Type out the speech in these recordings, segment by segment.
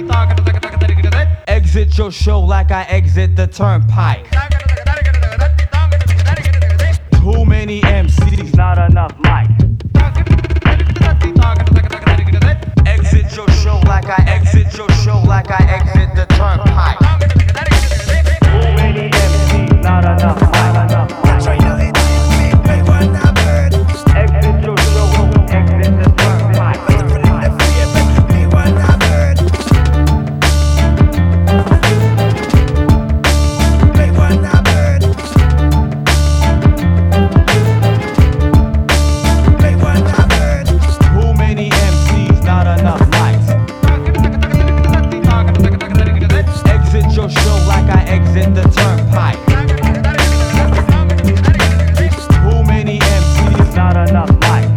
Exit your show like I exit the turnpike. Too many MCs, not enough mics. Exit your show like I exit your show like I exit the turnpike. Too many MCs, not enough mics. Exit your show, exit the turnpike. Too many MCs, not enough mics. Exit your show like I exit the turnpike. Too many MCs, not enough mics.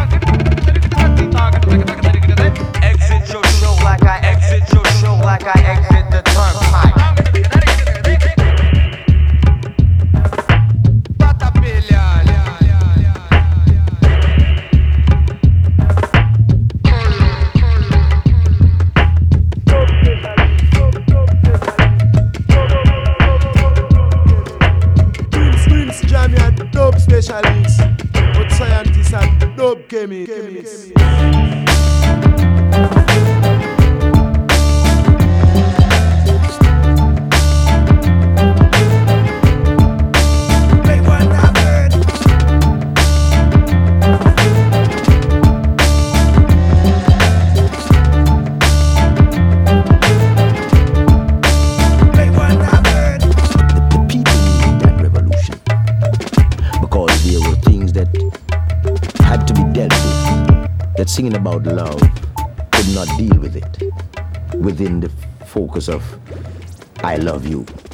Exit your show like I exit your show like I exit the turnpike. Prince Jammy and dub specialists, but scientists and dub chemists. The people needed that revolution because there were things that had to be dealt with, that singing about love could not deal with it within the focus of I love you.